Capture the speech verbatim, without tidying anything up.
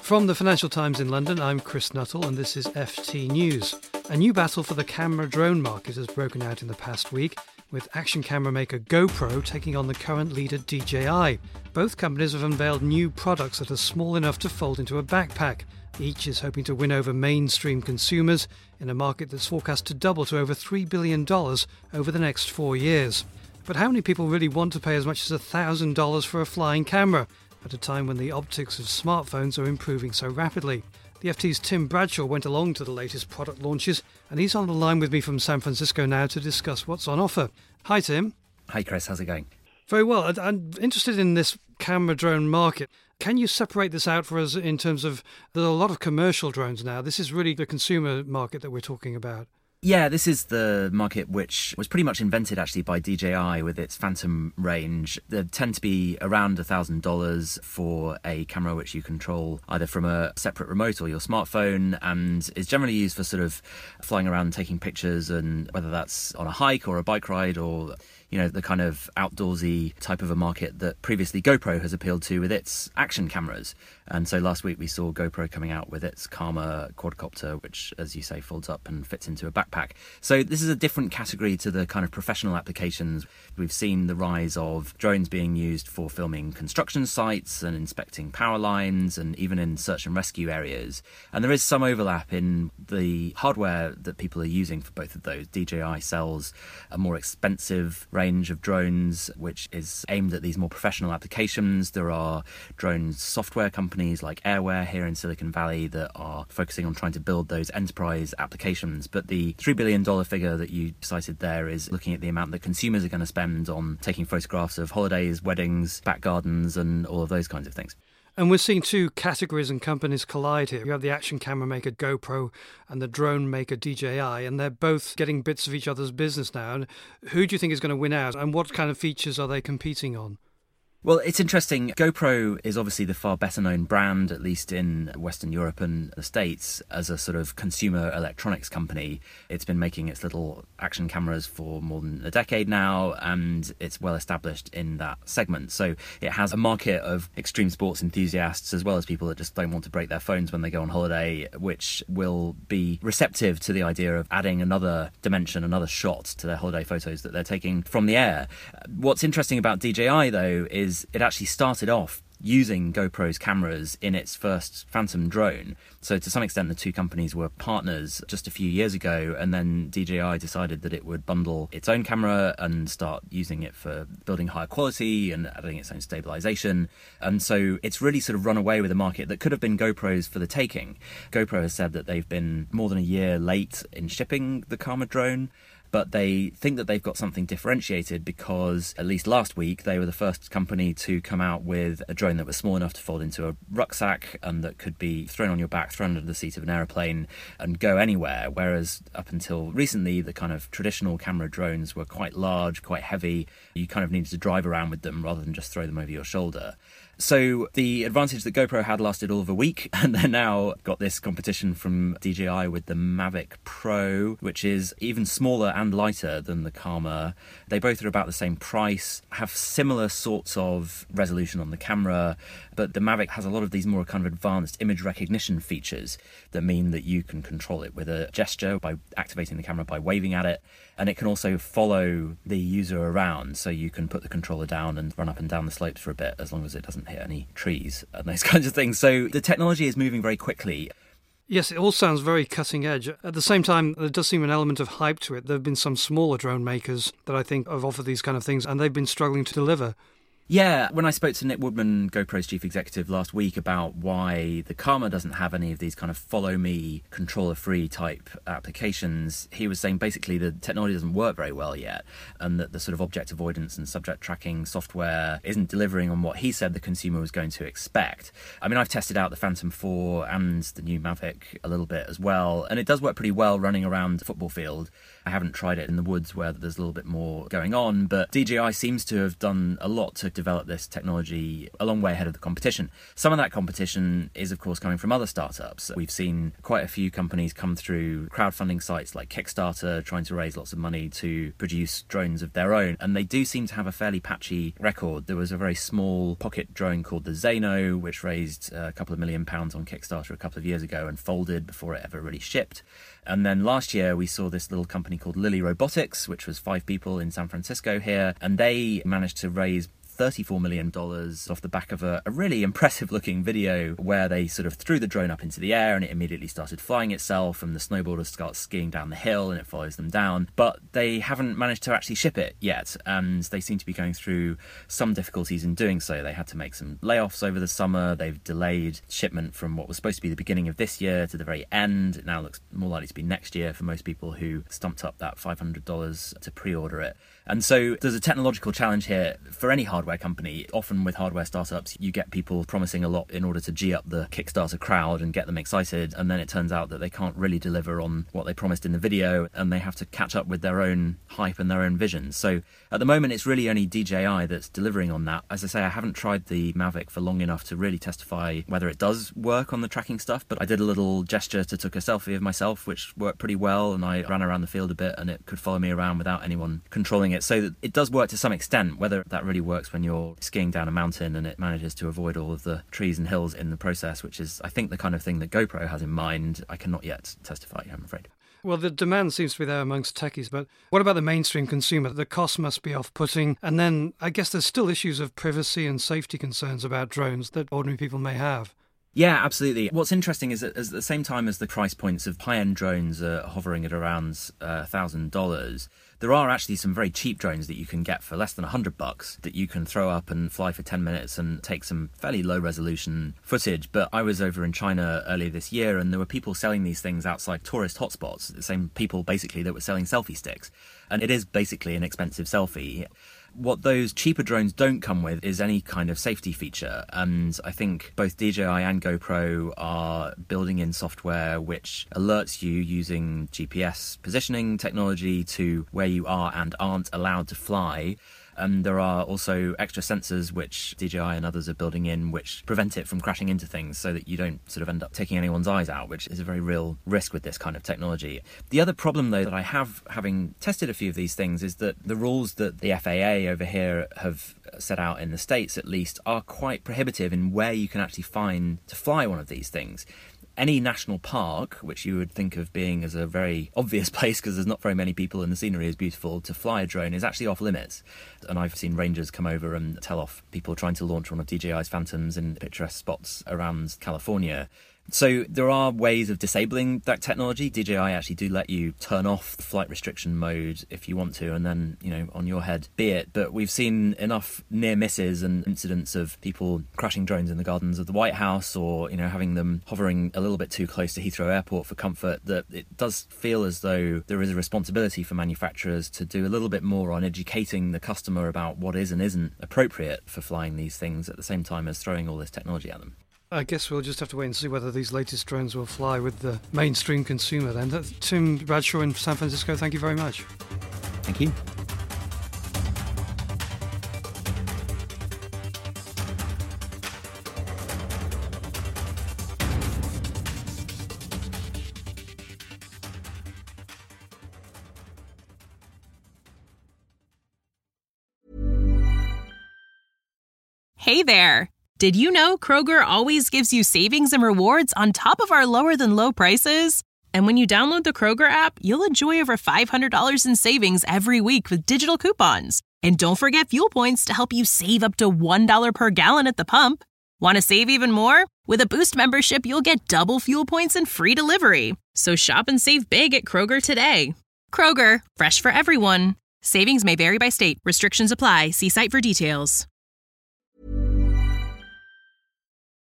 From the Financial Times in London, I'm Chris Nuttall and this is F T News. A new battle for the camera drone market has broken out in the past week, with action camera maker GoPro taking on the current leader D J I. Both companies have unveiled new products that are small enough to fold into a backpack. Each is hoping to win over mainstream consumers in a market that's forecast to double to over three billion dollars over the next four years. But how many people really want to pay as much as one thousand dollars for a flying camera, at a time when the optics of smartphones are improving so rapidly? The F T's Tim Bradshaw went along to the latest product launches, and he's on the line with me from San Francisco now to discuss what's on offer. Hi, Tim. Hi, Chris. How's it going? Very well. I'm interested in this camera drone market. Can you separate this out for us in terms of, there's a lot of commercial drones now. This is really the consumer market that we're talking about. Yeah, this is the market which was pretty much invented actually by D J I with its Phantom range. They tend to be around one thousand dollars for a camera which you control either from a separate remote or your smartphone, and is generally used for sort of flying around and taking pictures, and whether that's on a hike or a bike ride or, you know, the kind of outdoorsy type of a market that previously GoPro has appealed to with its action cameras. And so last week we saw GoPro coming out with its Karma quadcopter, which, as you say, folds up and fits into a backpack. So this is a different category to the kind of professional applications. We've seen the rise of drones being used for filming construction sites and inspecting power lines and even in search and rescue areas. And there is some overlap in the hardware that people are using for both of those. D J I sells a more expensive range of drones which is aimed at these more professional applications. There are drone software companies like Airware here in Silicon Valley that are focusing on trying to build those enterprise applications. But the three billion dollars figure that you cited there is looking at the amount that consumers are going to spend on taking photographs of holidays, weddings, back gardens and all of those kinds of things. And we're seeing two categories and companies collide here. You have the action camera maker GoPro and the drone maker D J I, and they're both getting bits of each other's business now. And who do you think is going to win out, and what kind of features are they competing on? Well, it's interesting. GoPro is obviously the far better known brand, at least in Western Europe and the States, as a sort of consumer electronics company. It's been making its little action cameras for more than a decade now, and it's well established in that segment. So it has a market of extreme sports enthusiasts as well as people that just don't want to break their phones when they go on holiday, which will be receptive to the idea of adding another dimension, another shot to their holiday photos that they're taking from the air. What's interesting about D J I, though, is it actually started off using GoPro's cameras in its first Phantom drone. So to some extent the two companies were partners just a few years ago, and then D J I decided that it would bundle its own camera and start using it for building higher quality and adding its own stabilization. And so it's really sort of run away with a market that could have been GoPro's for the taking. GoPro has said that they've been more than a year late in shipping the Karma drone, but they think that they've got something differentiated because at least last week they were the first company to come out with a drone that was small enough to fold into a rucksack and that could be thrown on your back, thrown under the seat of an aeroplane and go anywhere, whereas up until recently the kind of traditional camera drones were quite large, quite heavy. You kind of needed to drive around with them rather than just throw them over your shoulder. So the advantage that GoPro had lasted all of a week, and they're now got this competition from D J I with the Mavic Pro, which is even smaller and lighter than the Karma. They both are about the same price, have similar sorts of resolution on the camera, but the Mavic has a lot of these more kind of advanced image recognition features that mean that you can control it with a gesture by activating the camera by waving at it, and it can also follow the user around, so you can put the controller down and run up and down the slopes for a bit as long as it doesn't hit any trees and those kinds of things. So the technology is moving very quickly. Yes, it all sounds very cutting edge. At the same time, there does seem an element of hype to it. There have been some smaller drone makers that I think have offered these kind of things, and they've been struggling to deliver. Yeah, when I spoke to Nick Woodman, GoPro's chief executive, last week about why the Karma doesn't have any of these kind of follow me, controller-free type applications, he was saying basically the technology doesn't work very well yet, and that the sort of object avoidance and subject tracking software isn't delivering on what he said the consumer was going to expect. I mean, I've tested out the Phantom four and the new Mavic a little bit as well, and it does work pretty well running around a football field. I haven't tried it in the woods where there's a little bit more going on, but D J I seems to have done a lot to developed this technology a long way ahead of the competition. Some of that competition is, of course, coming from other startups. We've seen quite a few companies come through crowdfunding sites like Kickstarter, trying to raise lots of money to produce drones of their own. And they do seem to have a fairly patchy record. There was a very small pocket drone called the Zano, which raised a couple of million pounds on Kickstarter a couple of years ago and folded before it ever really shipped. And then last year we saw this little company called Lily Robotics, which was five people in San Francisco here, and they managed to raise thirty-four million dollars off the back of a, a really impressive looking video where they sort of threw the drone up into the air and it immediately started flying itself, and the snowboarders start skiing down the hill and it follows them down. But they haven't managed to actually ship it yet, and they seem to be going through some difficulties in doing so. They had to make some layoffs over the summer. They've delayed shipment from what was supposed to be the beginning of this year to the very end. It now looks more likely to be next year for most people who stumped up that five hundred dollars to pre-order it. And so there's a technological challenge here for any hardware company. Often with hardware startups, you get people promising a lot in order to G up the Kickstarter crowd and get them excited. And then it turns out that they can't really deliver on what they promised in the video, and they have to catch up with their own hype and their own visions. So at the moment, it's really only D J I that's delivering on that. As I say, I haven't tried the Mavic for long enough to really testify whether it does work on the tracking stuff, but I did a little gesture to take a selfie of myself, which worked pretty well, and I ran around the field a bit and it could follow me around without anyone controlling it. So it does work to some extent. Whether that really works when you're skiing down a mountain and it manages to avoid all of the trees and hills in the process, which is, I think, the kind of thing that GoPro has in mind, I cannot yet testify, I'm afraid. Well, the demand seems to be there amongst techies, but what about the mainstream consumer? The cost must be off-putting. And then I guess there's still issues of privacy and safety concerns about drones that ordinary people may have. Yeah, absolutely. What's interesting is that at the same time as the price points of high-end drones are hovering at around uh, one thousand dollars, there are actually some very cheap drones that you can get for less than one hundred bucks that you can throw up and fly for ten minutes and take some fairly low-resolution footage. But I was over in China earlier this year, and there were people selling these things outside tourist hotspots, the same people basically that were selling selfie sticks. And it is basically an expensive selfie. What those cheaper drones don't come with is any kind of safety feature, and I think both D J I and GoPro are building in software which alerts you using G P S positioning technology to where you are and aren't allowed to fly. And there are also extra sensors which D J I and others are building in which prevent it from crashing into things so that you don't sort of end up taking anyone's eyes out, which is a very real risk with this kind of technology. The other problem, though, that I have, having tested a few of these things, is that the rules that the F A A over here have set out in the States, at least, are quite prohibitive in where you can actually find to fly one of these things. Any national park, which you would think of being as a very obvious place because there's not very many people and the scenery is beautiful, to fly a drone is actually off limits. And I've seen rangers come over and tell off people trying to launch one of D J I's Phantoms in picturesque spots around California. So there are ways of disabling that technology. D J I actually do let you turn off the flight restriction mode if you want to, and then, you know, on your head be it. But we've seen enough near misses and incidents of people crashing drones in the gardens of the White House, or, you know, having them hovering a little bit too close to Heathrow Airport for comfort, that it does feel as though there is a responsibility for manufacturers to do a little bit more on educating the customer about what is and isn't appropriate for flying these things at the same time as throwing all this technology at them. I guess we'll just have to wait and see whether these latest drones will fly with the mainstream consumer then. Tim Bradshaw in San Francisco, thank you very much. Thank you. Hey there. Did you know Kroger always gives you savings and rewards on top of our lower than low prices? And when you download the Kroger app, you'll enjoy over five hundred dollars in savings every week with digital coupons. And don't forget fuel points to help you save up to one dollar per gallon at the pump. Want to save even more? With a Boost membership, you'll get double fuel points and free delivery. So shop and save big at Kroger today. Kroger, fresh for everyone. Savings may vary by state. Restrictions apply. See site for details.